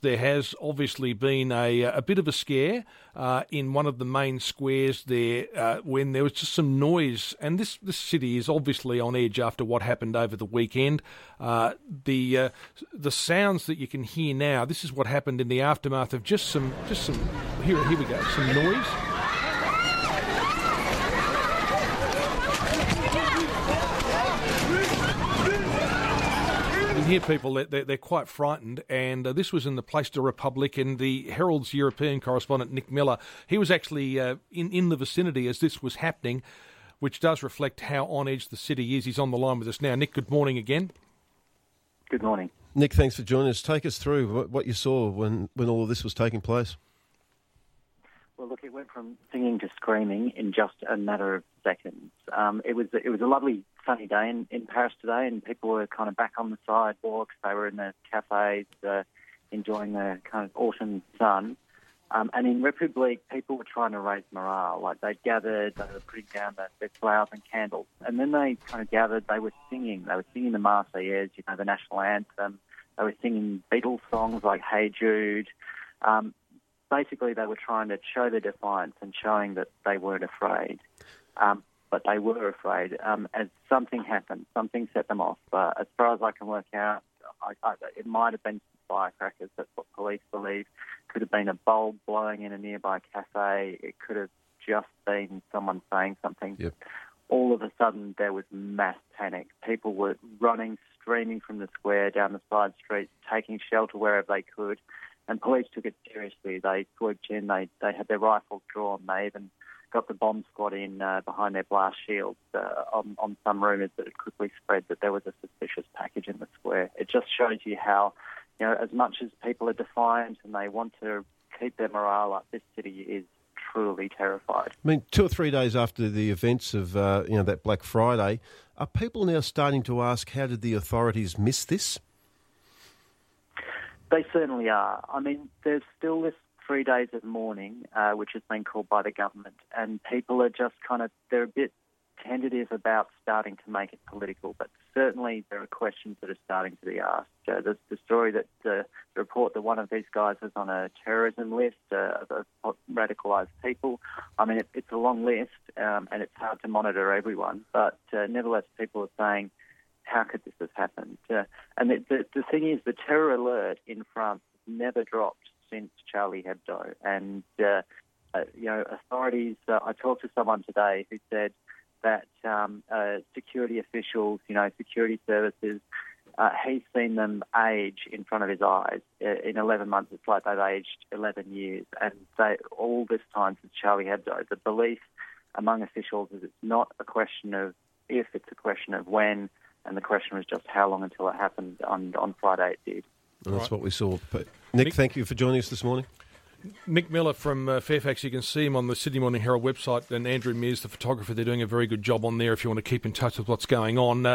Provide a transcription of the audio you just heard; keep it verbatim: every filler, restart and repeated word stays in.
there has obviously been a, a bit of a scare uh, in one of the main squares there uh, when there was just some noise. And this, this city is obviously on edge after what happened over the weekend. Uh, the uh, the sounds that you can hear now, this is what happened in the aftermath of just some, just some here, here we go, some noise. Hear people, they're, they're quite frightened, and uh, this was in the Place de Republique, and the Herald's European correspondent Nick Miller, he was actually uh, in, in the vicinity as this was happening, which does reflect how on edge the city is. He's on the line with us now. Nick, good morning again. Good morning. Nick, thanks for joining us. Take us through what, what you saw when, when all of this was taking place. Well, look, it went from singing to screaming in just a matter of seconds. Um, it was it was a lovely sunny day in, in Paris today, and people were kind of back on the sidewalks. They were in the cafes, uh, enjoying the kind of autumn sun. Um, and in République, people were trying to raise morale. Like they gathered, they were putting down the, their flowers and candles, and then they kind of gathered. They were singing. They were singing the Marseillaise, you know, the national anthem. They were singing Beatles songs like Hey Jude. Um, Basically, they were trying to show their defiance and showing that they weren't afraid. Um, but they were afraid. Um, as something happened, something set them off. Uh, as far as I can work out, I, I, it might have been firecrackers. That's what police believe. Could have been a bulb blowing in a nearby cafe. It could have just been someone saying something. Yep. All of a sudden, there was mass panic. People were running, streaming from the square down the side streets, taking shelter wherever they could. And police took it seriously. They swooped in. They they had their rifles drawn. They even got the bomb squad in uh, behind their blast shields uh, on, on some rumours that it quickly spread that there was a suspicious package in the square. It just shows you how, you know, as much as people are defiant and they want to keep their morale up, this city is truly terrified. I mean, two or three days after the events of uh, you know that Black Friday, are people now starting to ask, how did the authorities miss this? They certainly are. I mean, there's still this three days of mourning, uh, which has been called by the government, and people are just kind of, they're a bit tentative about starting to make it political, but certainly there are questions that are starting to be asked. Uh, there's the story that, uh, the report that one of these guys was on a terrorism list uh, of radicalised people. I mean, it, it's a long list, um, and it's hard to monitor everyone, but uh, nevertheless, people are saying, how could this have happened? Uh, and the, the, the thing is, the terror alert in France never dropped since Charlie Hebdo. And, uh, uh, you know, authorities, uh, I talked to someone today who said that um, uh, security officials, you know, security services, uh, he's seen them age in front of his eyes. Uh, in eleven months, it's like they've aged eleven years. And they, all this time since Charlie Hebdo, the belief among officials is it's not a question of if, it's a question of when. And the question was just how long until it happened. On, on Friday it did. And that's right. what we saw. But Nick, Nick, thank you for joining us this morning. Nick Miller from uh, Fairfax. You can see him on the Sydney Morning Herald website, and Andrew Mears, the photographer. They're doing a very good job on there if you want to keep in touch with what's going on. Uh,